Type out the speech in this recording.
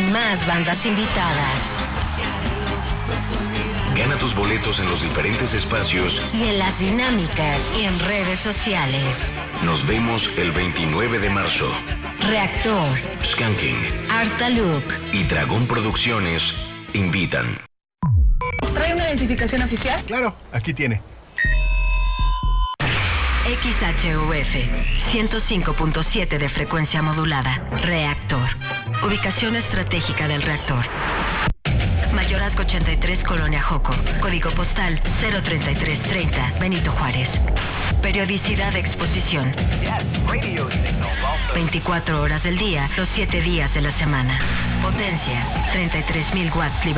más bandas invitadas. Gana tus boletos en los diferentes espacios y en las dinámicas y en redes sociales. Nos vemos el 29 de marzo. Reactor, Skanking, Artalook y Dragón Producciones invitan. ¿Trae una identificación oficial? Claro, aquí tiene. XHUF 105.7 de frecuencia modulada. Reactor. Ubicación estratégica del reactor. Mayorazgo 83, Colonia Joco. Código postal 03330, Benito Juárez. Periodicidad de exposición. 24 horas del día, los 7 días de la semana. Potencia 33,000 watts.